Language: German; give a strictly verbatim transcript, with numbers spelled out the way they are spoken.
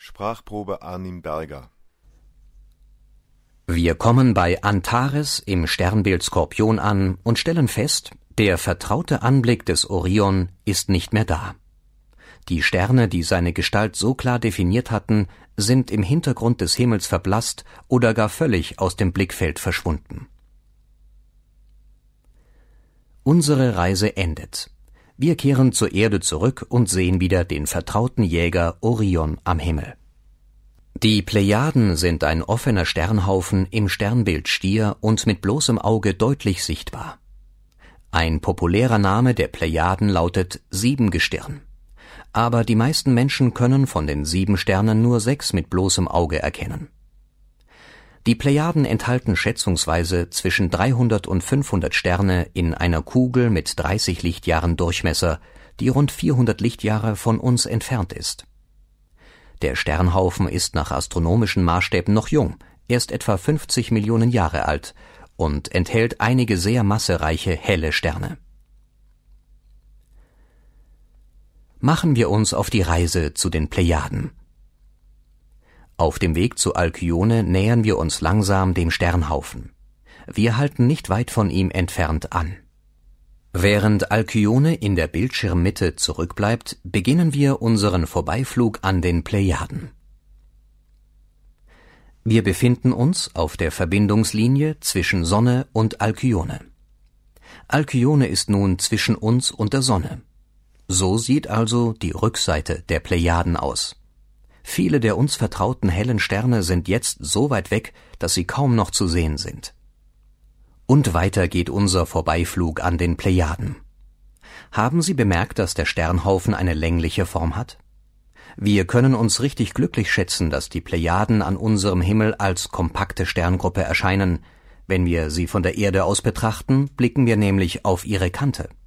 Sprachprobe Arnim Berger. Wir kommen bei Antares im Sternbild Skorpion an und stellen fest, der vertraute Anblick des Orion ist nicht mehr da. Die Sterne, die seine Gestalt so klar definiert hatten, sind im Hintergrund des Himmels verblasst oder gar völlig aus dem Blickfeld verschwunden. Unsere Reise endet. Wir kehren zur Erde zurück und sehen wieder den vertrauten Jäger Orion am Himmel. Die Plejaden sind ein offener Sternhaufen im Sternbild Stier und mit bloßem Auge deutlich sichtbar. Ein populärer Name der Plejaden lautet Siebengestirn. Aber die meisten Menschen können von den sieben Sternen nur sechs mit bloßem Auge erkennen. Die Plejaden enthalten schätzungsweise zwischen dreihundert und fünfhundert Sterne in einer Kugel mit dreißig Lichtjahren Durchmesser, die rund vierhundert Lichtjahre von uns entfernt ist. Der Sternhaufen ist nach astronomischen Maßstäben noch jung, erst etwa fünfzig Millionen Jahre alt und enthält einige sehr massereiche helle Sterne. Machen wir uns auf die Reise zu den Plejaden. Auf dem Weg zu Alkyone nähern wir uns langsam dem Sternhaufen. Wir halten nicht weit von ihm entfernt an. Während Alkyone in der Bildschirmmitte zurückbleibt, beginnen wir unseren Vorbeiflug an den Plejaden. Wir befinden uns auf der Verbindungslinie zwischen Sonne und Alkyone. Alkyone ist nun zwischen uns und der Sonne. So sieht also die Rückseite der Plejaden aus. Viele der uns vertrauten hellen Sterne sind jetzt so weit weg, dass sie kaum noch zu sehen sind. Und weiter geht unser Vorbeiflug an den Plejaden. Haben Sie bemerkt, dass der Sternhaufen eine längliche Form hat? Wir können uns richtig glücklich schätzen, dass die Plejaden an unserem Himmel als kompakte Sterngruppe erscheinen. Wenn wir sie von der Erde aus betrachten, blicken wir nämlich auf ihre Kante.